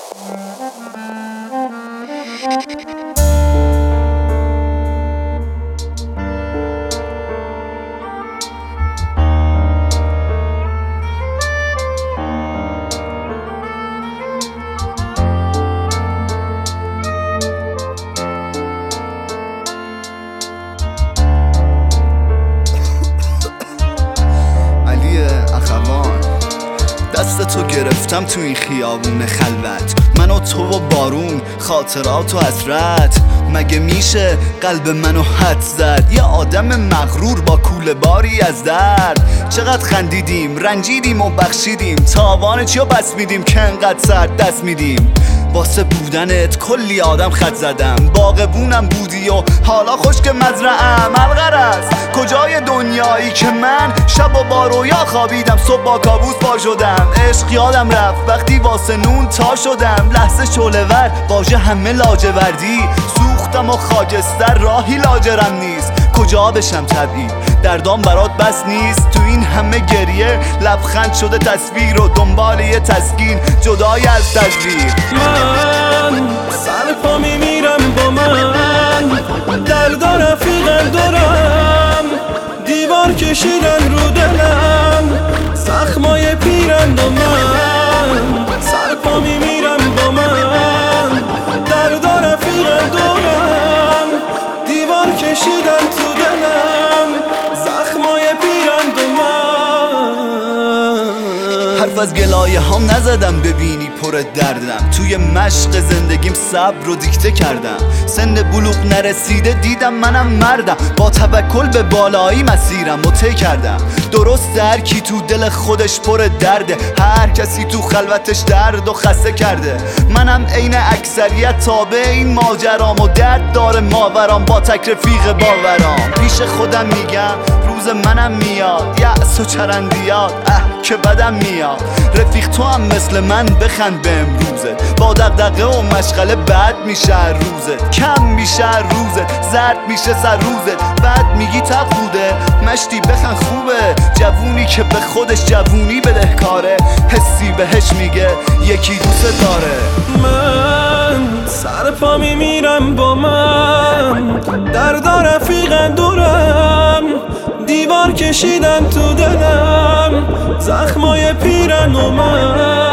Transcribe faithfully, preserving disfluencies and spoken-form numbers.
دست تو گرفتم تو این خیابون خلوت، من و تو و بارون، خاطرات و حسرت. مگه میشه قلب منو حد زد؟ یه آدم مغرور با کوله باری از درد. چقدر خندیدیم، رنجیدیم و بخشیدیم، تاوان چیو بس میدیم که انقدر سرد دست میدیم. واسه بودنت کلی آدم خط زدم، باغبونم بودی و حالا خشک مزرعم. الغرض کجای دنیایی که من شب و با رویا خوابیدم، صبح با کابوس پا شدم. عشق یادم رفت وقتی واسه نون تا شدم، لحظه شعله ور واژه همه لاجوردی. سوختم و خاکستر راهی لاجرم نیست، کجا بشم طبیعی دردام برات بس نیست. تو این همه گریه لبخند شده تصویر و دنبال یه تسکین جدای از تزویر. من سر پا میمیرم با من، درد رفیقم دارم، دیوار کشیدن رو دلم، زخمای پیرند و من سر پا میمیرم با من، درد رفیقم دارم، دیوار کشیدن تو دلم، زخمای پیرند و من. حرف از گلایه هم نزدم ببینی پر دردم، توی مشق زندگیم صبر رو دیکته کردم. سن بلوغ نرسیده دیدم منم مردم، با توکل به بالایی مسیرم رو طی کردم. درست هر کی تو دل خودش پر درده، هر کسی تو خلوتش درد و خسته کرده. منم عین اکثریت تابع این ماجرام و درد داره ماورام با تک رفیق باورام. پیش خودم میگم روز منم میاد، یأس و چرندیات اه که بدم میاد. رفیق تو هم مثل من بخند به امروزت، با دغدغه و مشغله بد میشه روزت، کم میشه روزت، زرد میشه سر روزت. بعد میگی تق بوده مشتی بخند خوبه، جوونی که به خودش جوونی بدهکاره، حسی بهش میگه یکی دوست داره. من سر پا میمیرم با من، درد رفیقم دورم، دیوار کشیدن تو دلم، زخمای پیرن و من